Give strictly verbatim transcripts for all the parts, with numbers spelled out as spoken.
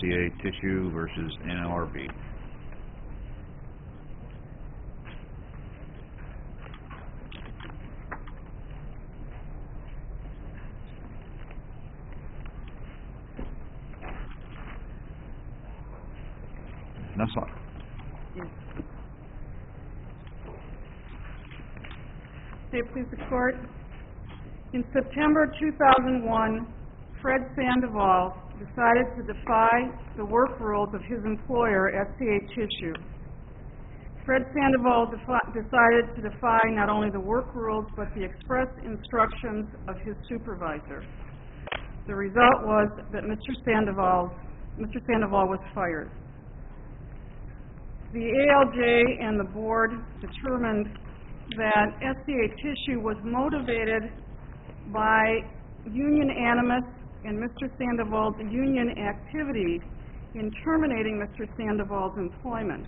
C A Tissue versus N L R B. Nassau. Yes. May it please the Court. In September two thousand one, Fred Sandoval decided to defy the work rules of his employer, S C A Tissue. Fred Sandoval defi- decided to defy not only the work rules, but the express instructions of his supervisor. The result was that Mister Sandoval, Mister Sandoval was fired. The A L J and the board determined that S C A Tissue was motivated by union animus and Mister Sandoval's union activity in terminating Mister Sandoval's employment.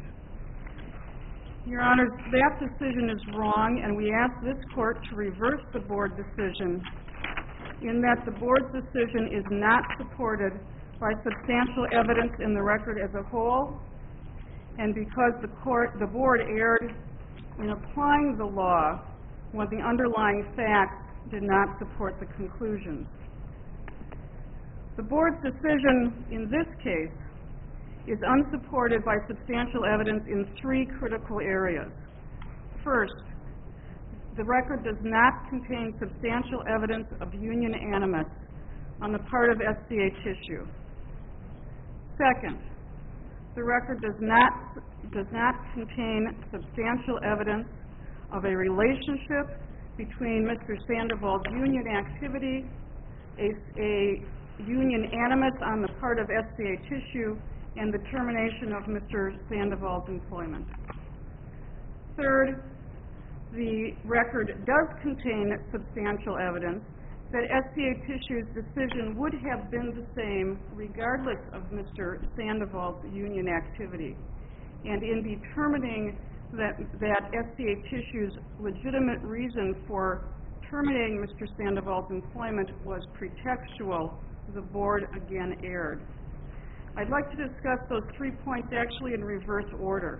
Your Honor, that decision is wrong, and we ask this Court to reverse the board decision in that the board's decision is not supported by substantial evidence in the record as a whole, and because the court, the board erred in applying the law when the underlying facts did not support the conclusions. The board's decision in this case is unsupported by substantial evidence in three critical areas. First, the record does not contain substantial evidence of union animus on the part of S C A Tissue. Second, the record does not does not contain substantial evidence of a relationship between Mister Sandoval's union activity, a, a union animus on the part of S C A Tissue, and the termination of Mister Sandoval's employment. Third, the record does contain substantial evidence that S C A Tissue's decision would have been the same regardless of Mister Sandoval's union activity. And in determining that, that S C A Tissue's legitimate reason for terminating Mister Sandoval's employment was pretextual, the board again erred. I'd like to discuss those three points actually in reverse order.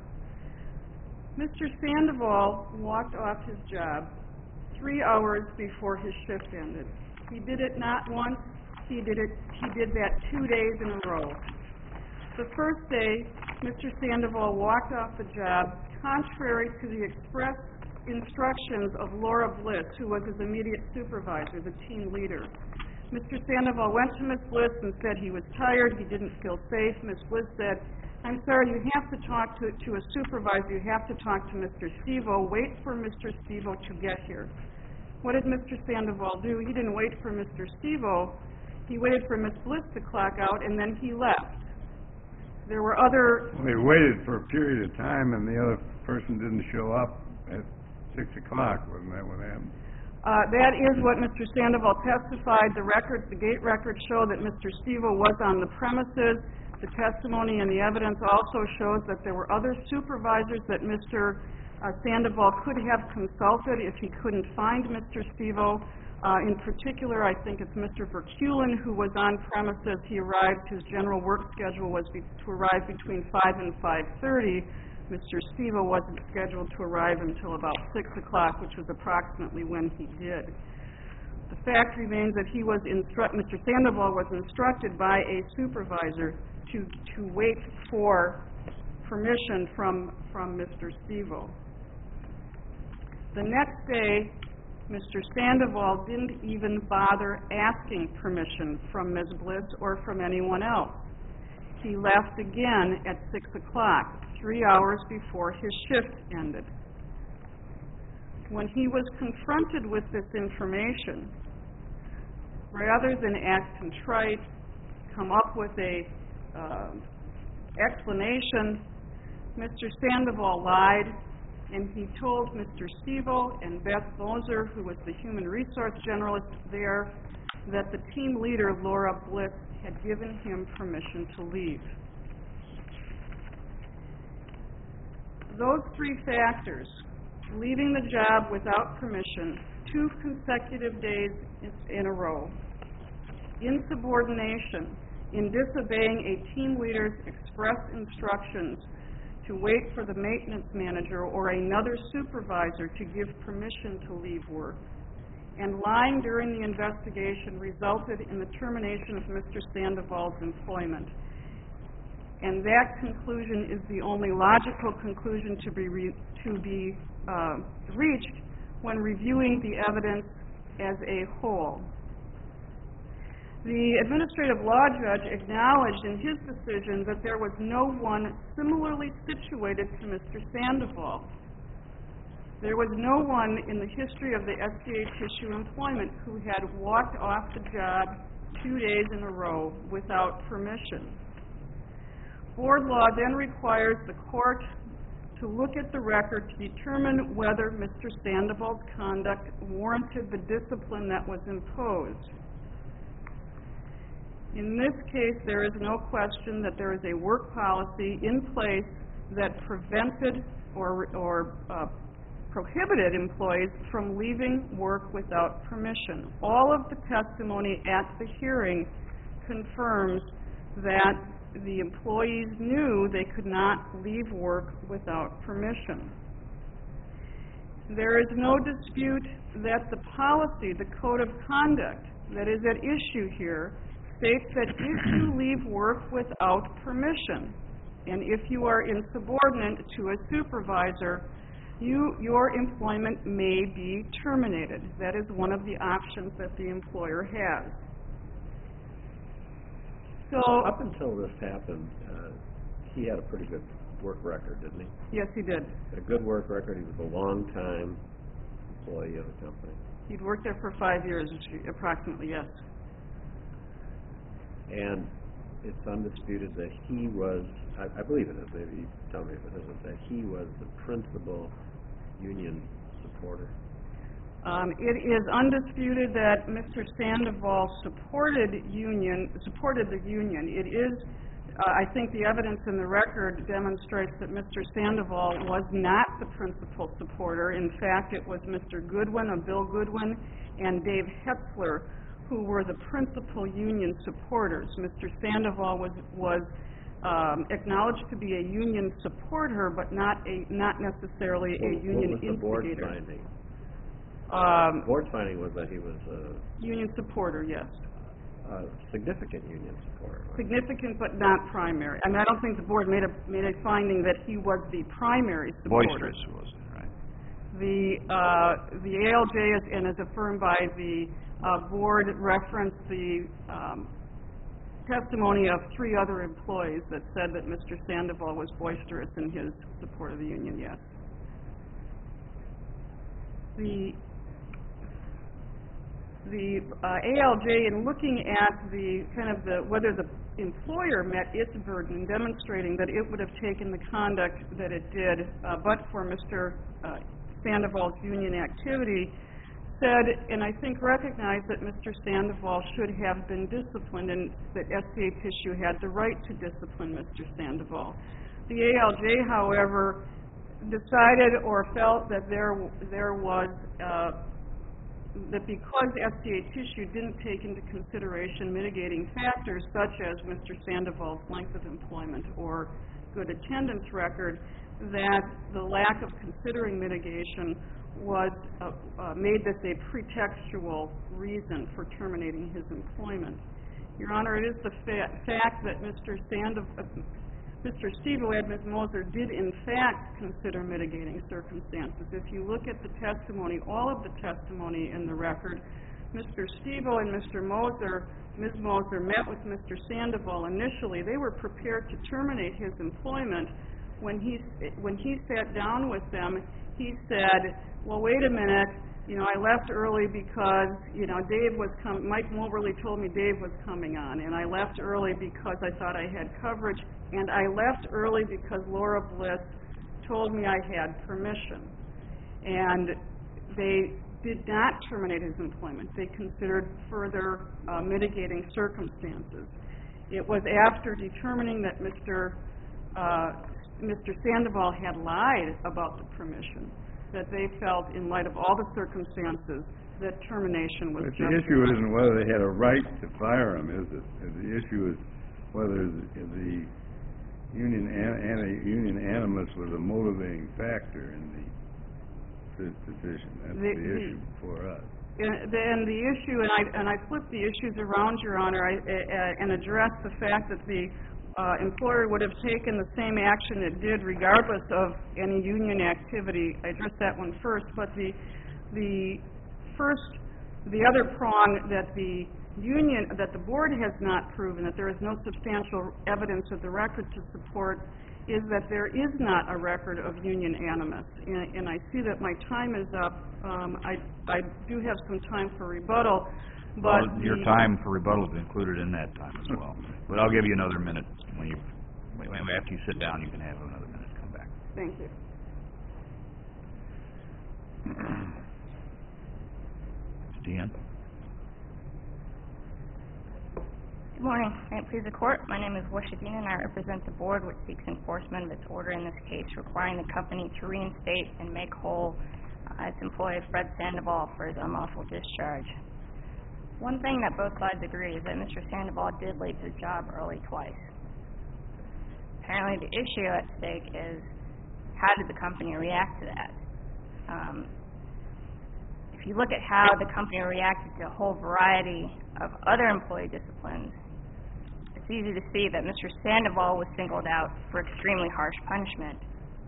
Mister Sandoval walked off his job three hours before his shift ended. He did it not once, he did it he did that two days in a row. The first day, Mister Sandoval walked off the job contrary to the express instructions of Laura Bliss, who was his immediate supervisor, the team leader. Mister Sandoval went to Miz Bliss and said he was tired, he didn't feel safe. Miz Bliss said, "I'm sorry, you have to talk to, to a supervisor, you have to talk to Mister Stevo. Wait for Mister Stevo to get here." What did Mister Sandoval do? He didn't wait for Mister Stevo. He waited for Miz Bliss to clock out, and then he left. There were other... Well, they waited for a period of time, and the other person didn't show up at six o'clock. Wasn't that what happened? Uh, that is what Mister Sandoval testified. The records, the gate records show that Mister Stevo was on the premises. The testimony and the evidence also shows that there were other supervisors that Mister Uh, Sandoval could have consulted if he couldn't find Mister Stevo. Uh, in particular, I think it's Mister Verkulen who was on premises. He arrived, his general work schedule was be- to arrive between five and five thirty. Mister Stevo wasn't scheduled to arrive until about six o'clock, which was approximately when he did. The fact remains that he was instru- Mister Sandoval was instructed by a supervisor to, to wait for permission from, from Mister Stevo. The next day, Mister Sandoval didn't even bother asking permission from Miz Bliss or from anyone else. He left again at six o'clock, three hours before his shift ended. When he was confronted with this information, rather than act contrite, come up with a uh, explanation, Mister Sandoval lied, and he told Mister Stevo and Beth Moser, who was the human resource generalist there, that the team leader, Laura Bliss, had given him permission to leave. Those three factors, leaving the job without permission, two consecutive days in a row, insubordination, in disobeying a team leader's express instructions to wait for the maintenance manager or another supervisor to give permission to leave work, and lying during the investigation resulted in the termination of Mister Sandoval's employment. And that conclusion is the only logical conclusion to be, re to be uh, reached when reviewing the evidence as a whole. The administrative law judge acknowledged in his decision that there was no one similarly situated to Mister Sandoval. There was no one in the history of the S C A Tissue employment who had walked off the job two days in a row without permission. Board law then requires the court to look at the record to determine whether Mister Sandoval's conduct warranted the discipline that was imposed. In this case, there is no question that there is a work policy in place that prevented or, or uh, prohibited employees from leaving work without permission. All of the testimony at the hearing confirms that the employees knew they could not leave work without permission. There is no dispute that the policy, the code of conduct that is at issue here, states that if you leave work without permission, and if you are insubordinate to a supervisor, you, your employment may be terminated. That is one of the options that the employer has. So, up until this happened, uh, he had a pretty good work record, didn't he? Yes, he did. A good work record. He was a long-time employee of the company. He'd worked there for five years, approximately, yes. And it's undisputed that he was, I, I believe it is, maybe you tell me if it isn't, that he was the principal union supporter. Um, it is undisputed that Mister Sandoval supported union, supported the union. It is, uh, I think the evidence in the record demonstrates that Mister Sandoval was not the principal supporter. In fact, it was Mister Goodwin, uh, Bill Goodwin, and Dave Hetzler who were the principal union supporters. Mister Sandoval was, was um, acknowledged to be a union supporter, but not a not necessarily a What, union what was the board's instigator. finding? Um, The board's finding was that he was a, union supporter, yes. a significant union supporter. Right? Significant, but not primary. I mean, I don't think the board made a made a finding that he was the primary supporter. Boisterous was it, right? The uh, the A L J is, and is affirmed by the uh, board, referenced the um, testimony of three other employees that said that Mister Sandoval was boisterous in his support of the union. Yes. The the uh, A L J, in looking at the kind of the whether the employer met its burden in demonstrating that it would have taken the conduct that it did, uh, but for Mister Uh, Sandoval's union activity, said, and I think recognized, that Mister Sandoval should have been disciplined and that S C A Tissue had the right to discipline Mister Sandoval. The A L J, however, decided or felt that there there was uh, that because S C A Tissue didn't take into consideration mitigating factors such as Mister Sandoval's length of employment or good attendance record, that the lack of considering mitigation was uh, uh, made this a pretextual reason for terminating his employment. Your Honor, it is the fa fact that Mister Sandoval, uh, Mister Stivo and Miz Moser did in fact consider mitigating circumstances. If you look at the testimony, all of the testimony in the record, Mister Stivo and Mister Moser, Miz Moser met with Mister Sandoval initially. They were prepared to terminate his employment. When he, when he sat down with them, he said, well, wait a minute, you know, I left early because, you know, Dave was com Mike Moberly told me Dave was coming on, and I left early because I thought I had coverage, and I left early because Laura Bliss told me I had permission. And they did not terminate his employment. They considered further uh, mitigating circumstances. It was after determining that Mister Uh, Mister Sandoval had lied about the permission that they felt, in light of all the circumstances, that termination was But the justified. issue isn't whether they had a right to fire him, is it? The issue is whether the, the union, an- anti-union animus was a motivating factor in the de- decision. That's The- the the- issue before us. And the, and the issue, and I, and I flipped the issues around, Your Honor, I, uh, and addressed the fact that the uh, employer would have taken the same action it did regardless of any union activity. I addressed that one first, but the, the first, the other prong that the union, that the board has not proven, that there is no substantial evidence of the record to support, is that there is not a record of union animus. And, and I see that my time is up. Um, I, I do have some time for rebuttal, but Well, your the- time for rebuttal is included in that time as well. But I'll give you another minute when you, when- after you sit down, you can have another minute to come back. Thank you. Deanne? Good morning. May it please the Court, my name is Washa Dean, and I represent the Board, which seeks enforcement of its order in this case, requiring the company to reinstate and make whole uh, its employee Fred Sandoval for his unlawful discharge. One thing that both sides agree is that Mister Sandoval did leave his job early twice. Apparently the issue at stake is, how did the company react to that? Um, if you look at how the company reacted to a whole variety of other employee disciplines, it's easy to see that Mister Sandoval was singled out for extremely harsh punishment.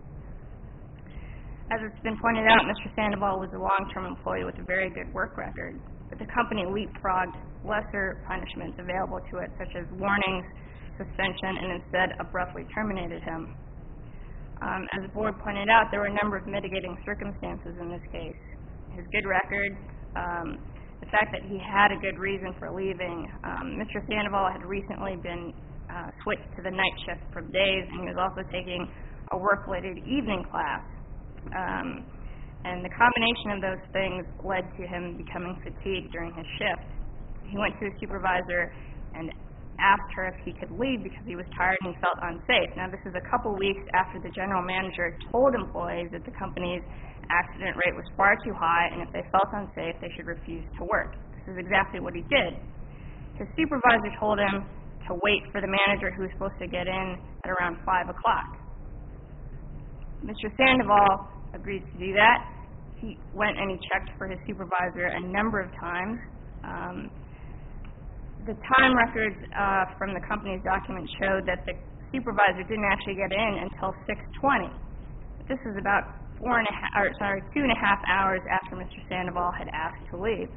As it's been pointed out, Mister Sandoval was a long-term employee with a very good work record, but the company leapfrogged lesser punishments available to it, such as warnings, suspension, and instead abruptly terminated him. Um, as the board pointed out, there were a number of mitigating circumstances in this case. His good record, um, the fact that he had a good reason for leaving. Um, Mister Sandoval had recently been uh, switched to the night shift from days, and he was also taking a work-related evening class. Um, and the combination of those things led to him becoming fatigued during his shift. He went to his supervisor and asked her if he could leave because he was tired and he felt unsafe. Now, this is a couple weeks after the general manager told employees that the company's accident rate was far too high, and if they felt unsafe, they should refuse to work. This is exactly what he did. His supervisor told him to wait for the manager, who was supposed to get in at around five o'clock. Mister Sandoval agreed to do that. He went and he checked for his supervisor a number of times. Um, the time records uh, from the company's documents showed that the supervisor didn't actually get in until six twenty. This is about four and a half, or sorry, two and a half hours after Mister Sandoval had asked to leave.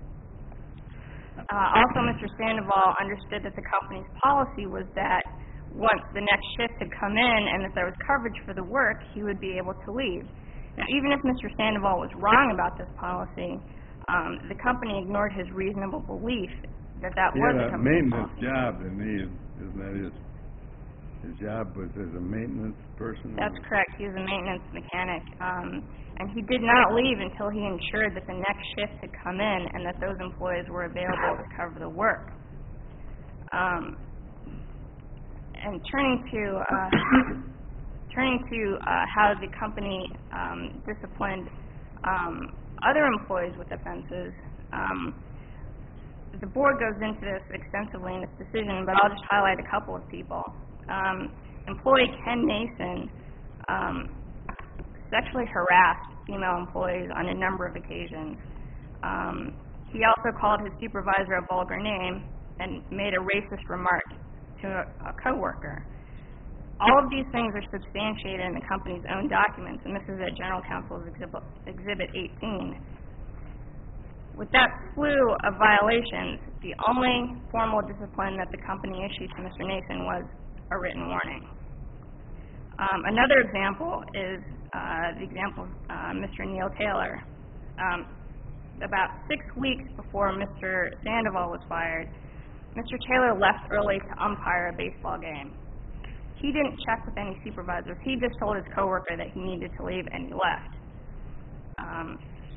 Uh, also, Mister Sandoval understood that the company's policy was that once the next shift had come in and that there was coverage for the work, he would be able to leave. Now, even if Mister Sandoval was wrong about this policy, um, the company ignored his reasonable belief that that He was had the a company's maintenance policy. job, didn't he? Isn't that his, his job was as a maintenance person? That's correct. He was a maintenance mechanic. Um, and he did not leave until he ensured that the next shift had come in and that those employees were available to cover the work. Um, and turning to uh, turning to uh, how the company um, disciplined um, other employees with offenses, um, the board goes into this extensively in its decision, but I'll just highlight a couple of people. Um, employee Ken Nason um, sexually harassed female employees on a number of occasions. Um, he also called his supervisor a vulgar name and made a racist remark to a, a coworker. All of these things are substantiated in the company's own documents, and this is at General Counsel's Exhibit, Exhibit eighteen. With that slew of violations, the only formal discipline that the company issued to Mister Nason was a written warning. Um, another example is uh, the example of uh, Mister Neil Taylor. Um, about six weeks before Mister Sandoval was fired, Mister Taylor left early to umpire a baseball game. He didn't check with any supervisors. He just told his coworker that he needed to leave, and he left. Um,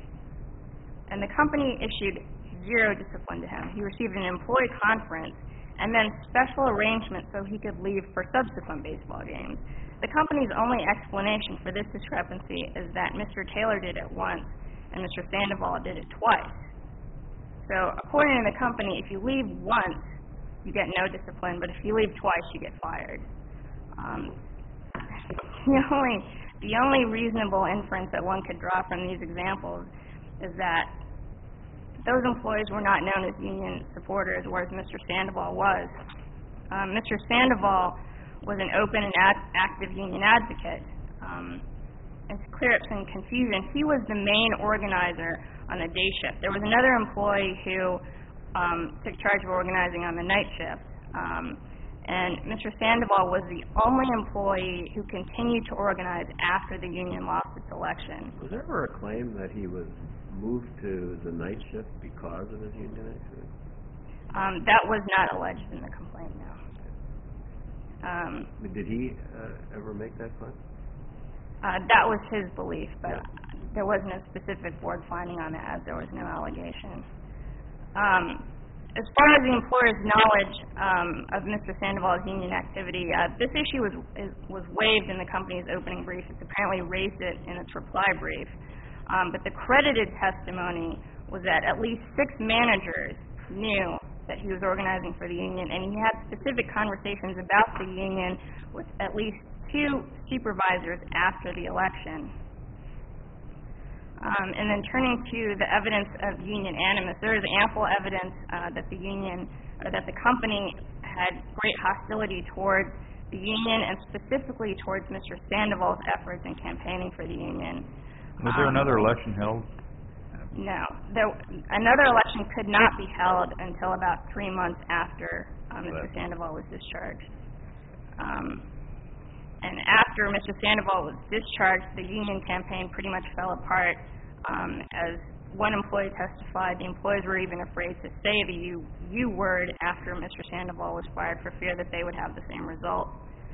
and the company issued zero discipline to him. He received an employee conference and then special arrangements so he could leave for subsequent baseball games. The company's only explanation for this discrepancy is that Mister Taylor did it once and Mister Sandoval did it twice. So according to the company, if you leave once, you get no discipline, but if you leave twice, you get fired. Um, the only, the only reasonable inference that one could draw from these examples is that those employees were not known as union supporters, whereas Mister Sandoval was. Um, Mister Sandoval was an open and ad- active union advocate. Um, and to clear up some confusion, he was the main organizer on the day shift. There was another employee who um, took charge of organizing on the night shift. Um, and Mister Sandoval was the only employee who continued to organize after the union lost its election. Was there ever a claim that he was moved to the night shift because of his union activity? Um, that was not alleged in the complaint, no. Um, Did he uh, ever make that claim? uh, that was his belief, but Yeah. there was no specific board finding on that, as there was no allegation. Um, as far as the employer's knowledge um, of Mister Sandoval's union activity, uh, this issue was is, was waived in the company's opening brief. It's apparently raised it in its reply brief. Um, but the credited testimony was that at least six managers knew that he was organizing for the union, and he had specific conversations about the union with at least two supervisors after the election. Um, and then turning to the evidence of union animus, there is ample evidence uh, that the union, or that the company had great hostility towards the union, and specifically towards Mister Sandoval's efforts in campaigning for the union. Was there Um, another election held? No. There, another election could not be held until about three months after um, Mister Right. Sandoval was discharged. Um, and after Mister Sandoval was discharged, the union campaign pretty much fell apart. Um, as one employee testified, the employees were even afraid to say the U, U word after Mister Sandoval was fired for fear that they would have the same result.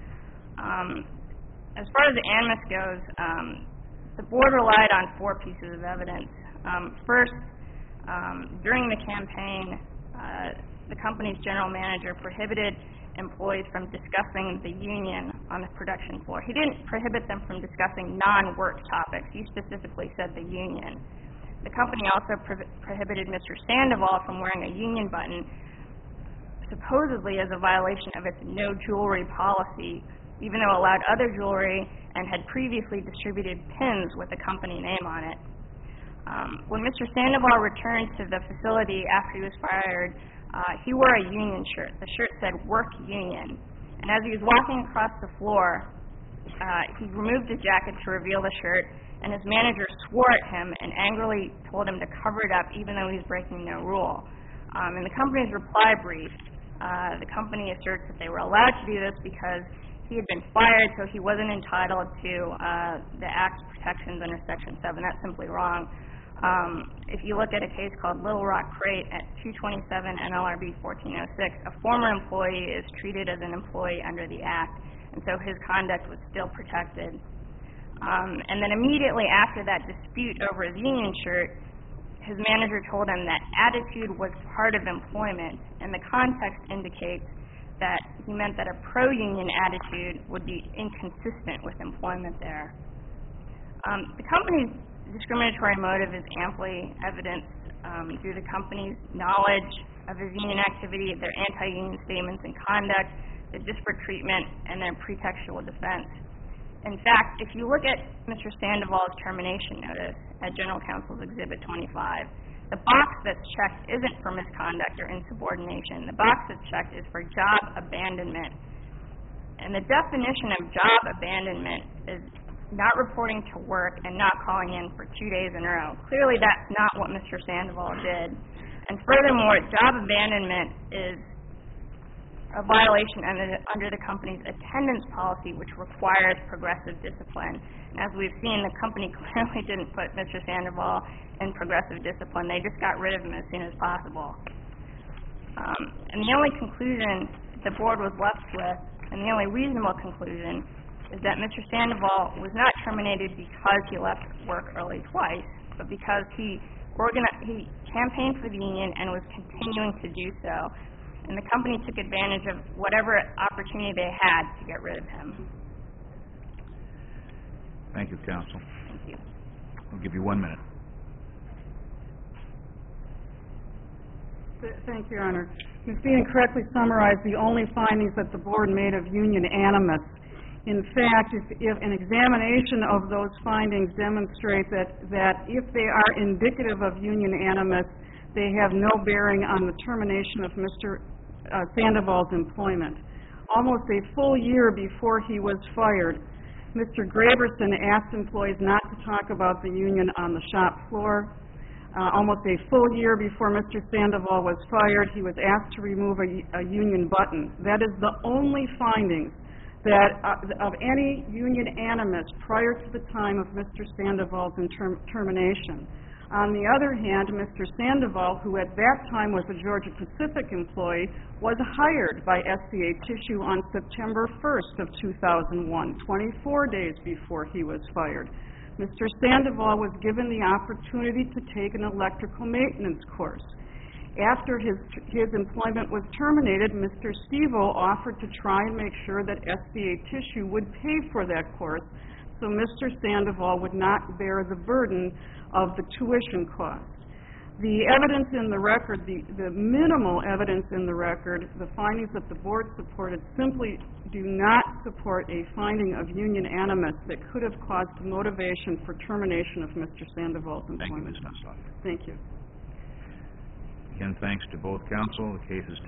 Um, as far as the animus goes, um, the board relied on four pieces of evidence. Um, first, um, during the campaign, uh, the company's general manager prohibited employees from discussing the union on the production floor. He didn't prohibit them from discussing non-work topics. He specifically said the union. The company also pro- prohibited Mister Sandoval from wearing a union button, supposedly as a violation of its no jewelry policy, even though it allowed other jewelry and had previously distributed pins with the company name on it. Um, when Mister Sandoval returned to the facility after he was fired, uh, he wore a union shirt. The shirt said "Work Union." And as he was walking across the floor, uh, he removed his jacket to reveal the shirt, and his manager swore at him and angrily told him to cover it up even though he was breaking no rule. Um, in the company's reply brief, uh, the company asserts that they were allowed to do this because he had been fired, so he wasn't entitled to uh, the Act's protections under Section seven. That's simply wrong. Um, if you look at a case called Little Rock Crate at two twenty-seven N L R B fourteen oh six, a former employee is treated as an employee under the Act, and so his conduct was still protected. Um, and then immediately after that dispute over his union shirt, his manager told him that attitude was part of employment, and the context indicates that he meant that a pro-union attitude would be inconsistent with employment there. Um, the company's discriminatory motive is amply evidenced um, through the company's knowledge of his union activity, their anti-union statements and conduct, the disparate treatment, and their pretextual defense. In fact, if you look at Mister Sandoval's termination notice at General Counsel's Exhibit twenty-five, the box that's checked isn't for misconduct or insubordination. The box that's checked is for job abandonment. And the definition of job abandonment is not reporting to work and not calling in for two days in a row. Clearly, that's not what Mister Sandoval did. And furthermore, job abandonment is a violation under the, under the company's attendance policy, which requires progressive discipline. And as we've seen, the company clearly didn't put Mister Sandoval in progressive discipline. They just got rid of him as soon as possible. Um, and the only conclusion the board was left with, and the only reasonable conclusion, is that Mister Sandoval was not terminated because he left work early twice, but because he organi- he campaigned for the union and was continuing to do so. And the company took advantage of whatever opportunity they had to get rid of him. Thank you, counsel. Thank you. I'll give you one minute. Th- Thank you, Your Honor. Miz Bean correctly summarized the only findings that the board made of union animus. In fact, if, if an examination of those findings demonstrate that, that if they are indicative of union animus, they have no bearing on the termination of Mister uh, Sandoval's employment. Almost a full year before he was fired, Mister Graberson asked employees not to talk about the union on the shop floor. Uh, almost a full year before Mister Sandoval was fired, he was asked to remove a, a union button. That is the only findings that uh, of any union animus prior to the time of Mister Sandoval's term, termination. On the other hand, Mister Sandoval, who at that time was a Georgia Pacific employee, was hired by S C A Tissue on September first of two thousand one, twenty-four days before he was fired. Mister Sandoval was given the opportunity to take an electrical maintenance course. After his his employment was terminated, Mister Stevo offered to try and make sure that S C A Tissue would pay for that course, so Mister Sandoval would not bear the burden of the tuition cost. The evidence in the record, the, the minimal evidence in the record, the findings that the board supported simply do not support a finding of union animus that could have caused motivation for termination of Mister Sandoval's employment. Thank you, Miz Nussbaum. Thank you. Again, thanks to both counsel. The case is